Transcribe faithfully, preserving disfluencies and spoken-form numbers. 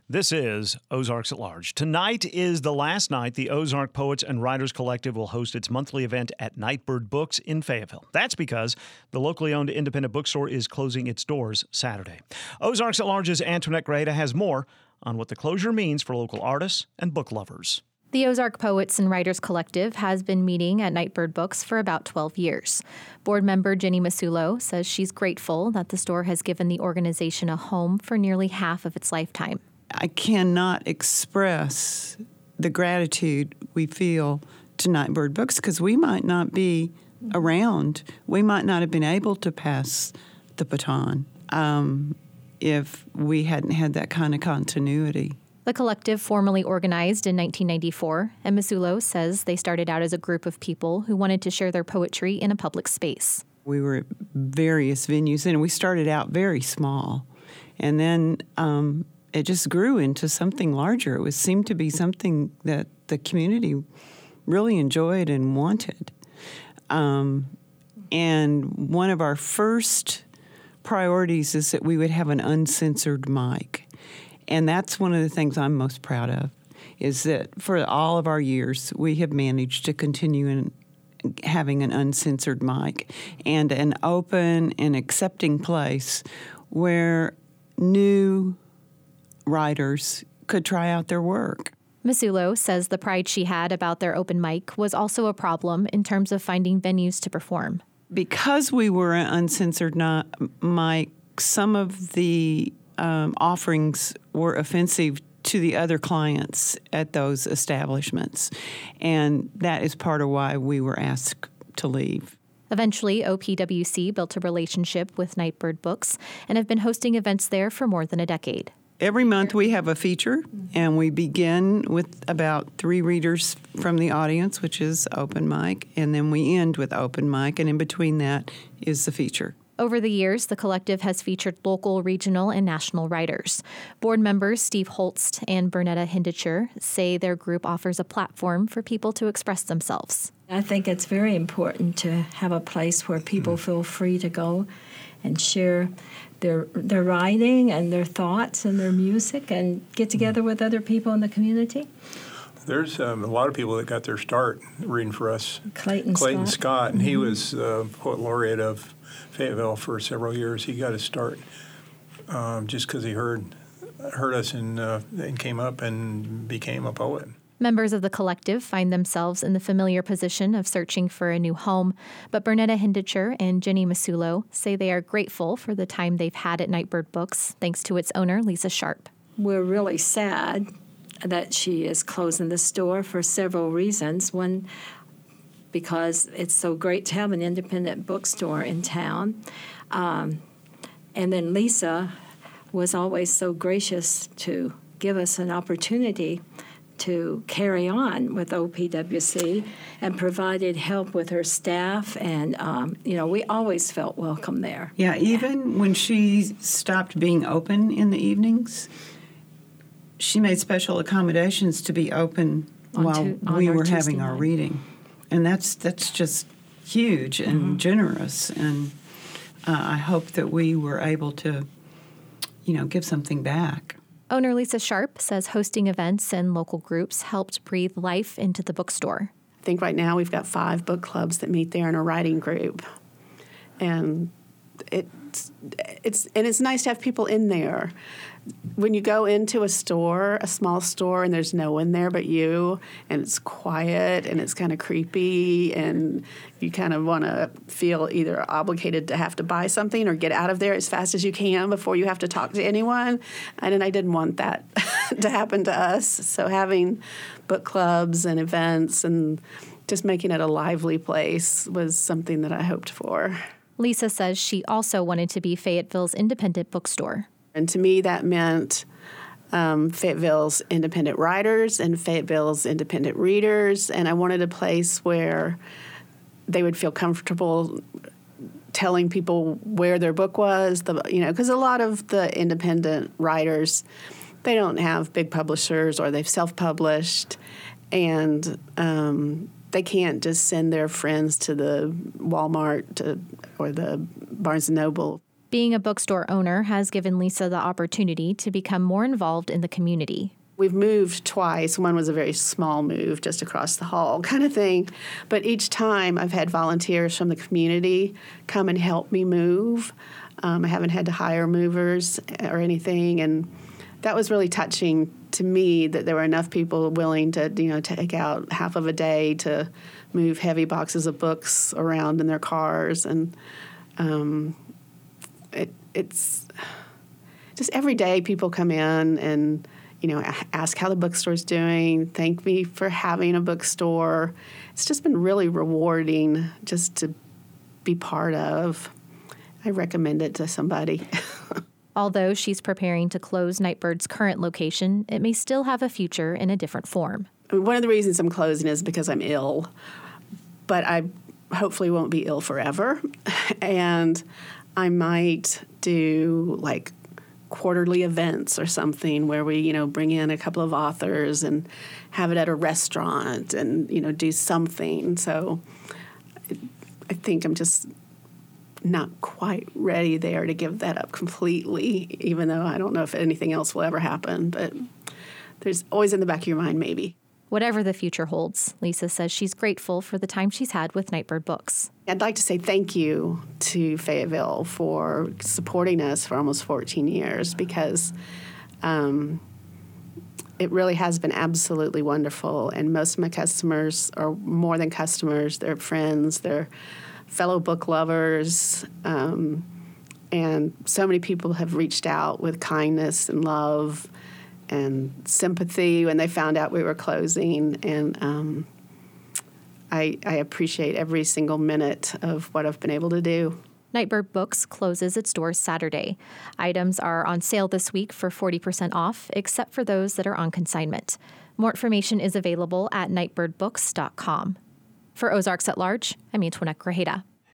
This is Ozarks at Large. Tonight is the last night the Ozark Poets and Writers Collective will host its monthly event at Nightbird Books in Fayetteville. That's because the locally owned independent bookstore is closing its doors Saturday. Ozarks at Large's Antoinette Greda has more on what the closure means for local artists and book lovers. The Ozark Poets and Writers Collective has been meeting at Nightbird Books for about twelve years. Board member Jenny Masulo says she's grateful that the store has given the organization a home for nearly half of its lifetime. I cannot express the gratitude we feel to Nightbird Books because we might not be around. We might not have been able to pass the baton um, if we hadn't had that kind of continuity. The collective formally organized in nineteen ninety-four, and Masulo says they started out as a group of people who wanted to share their poetry in a public space. We were at various venues, and we started out very small. And then um, it just grew into something larger. It was seemed to be something that the community really enjoyed and wanted. Um, and one of our first priorities is that we would have an uncensored mic. And that's one of the things I'm most proud of, is that for all of our years, we have managed to continue in having an uncensored mic and an open and accepting place where new writers could try out their work. Masulo says the pride she had about their open mic was also a problem in terms of finding venues to perform. Because we were an uncensored not, mic, some of the um, offerings were offensive to the other clients at those establishments, and that is part of why we were asked to leave. Eventually, O P W C built a relationship with Nightbird Books and have been hosting events there for more than a decade. Every month we have a feature, and we begin with about three readers from the audience, which is open mic, and then we end with open mic, and in between that is the feature. Over the years, the collective has featured local, regional, and national writers. Board members Steve Holst and Bernetta Hindicher say their group offers a platform for people to express themselves. I think it's very important to have a place where people feel free to go and share their their writing and their thoughts and their music and get together with other people in the community. There's um, a lot of people that got their start reading for us. Clayton, Clayton Scott. Scott, and mm-hmm. he was uh, poet laureate of Fayetteville for several years. He got his start um, just because he heard heard us and, uh, and came up and became a poet. Members of the collective find themselves in the familiar position of searching for a new home, but Bernetta Hindicher and Jenny Masulo say they are grateful for the time they've had at Nightbird Books, thanks to its owner, Lisa Sharp. We're really sad that she is closing the store for several reasons. One, because it's so great to have an independent bookstore in town. Um, and then Lisa was always so gracious to give us an opportunity to carry on with O P W C and provided help with her staff. And, um, you know, we always felt welcome there. Yeah, even when she stopped being open in the evenings, she made special accommodations to be open On while tu- on we our were Tuesday having our night. reading. And that's that's just huge and Mm-hmm. generous. And uh, I hope that we were able to, you know, give something back. Owner Lisa Sharp says hosting events and local groups helped breathe life into the bookstore. I think right now we've got five book clubs that meet there in a writing group. And it's, it's, and it's nice to have people in there. When you go into a store, a small store, and there's no one there but you, and it's quiet and it's kind of creepy, and you kind of want to feel either obligated to have to buy something or get out of there as fast as you can before you have to talk to anyone. And I didn't want that to happen to us. So having book clubs and events and just making it a lively place was something that I hoped for. Lisa says she also wanted to be Fayetteville's independent bookstore. And to me, that meant um, Fayetteville's independent writers and Fayetteville's independent readers. And I wanted a place where they would feel comfortable telling people where their book was. The, you know, because a lot of the independent writers, they don't have big publishers or they've self-published. And um, they can't just send their friends to the Walmart to, or the Barnes and Noble. Being a bookstore owner has given Lisa the opportunity to become more involved in the community. We've moved twice. One was a very small move just across the hall kind of thing. But each time I've had volunteers from the community come and help me move. Um, I haven't had to hire movers or anything. And that was really touching to me that there were enough people willing to, you know, take out half of a day to move heavy boxes of books around in their cars. And um, it, it's just every day people come in and, you know, ask how the bookstore's doing, thank me for having a bookstore. It's just been really rewarding just to be part of. I recommend it to somebody. Although she's preparing to close Nightbird's current location, it may still have a future in a different form. One of the reasons I'm closing is because I'm ill, but I hopefully won't be ill forever. And I might do like quarterly events or something where we, you know, bring in a couple of authors and have it at a restaurant and, you know, do something. So I think I'm just not quite ready there to give that up completely, even though I don't know if anything else will ever happen. But there's always in the back of your mind, maybe. Whatever the future holds, Lisa says she's grateful for the time she's had with Nightbird Books. I'd like to say thank you to Fayetteville for supporting us for almost fourteen years because um, it really has been absolutely wonderful. And most of my customers are more than customers. They're friends. They're fellow book lovers. Um, and so many people have reached out with kindness and love and sympathy when they found out we were closing. And um, I, I appreciate every single minute of what I've been able to do. Nightbird Books closes its doors Saturday. Items are on sale this week for forty percent off, except for those that are on consignment. More information is available at nightbird books dot com. For Ozarks at Large, I'm Antoinette Grajeda.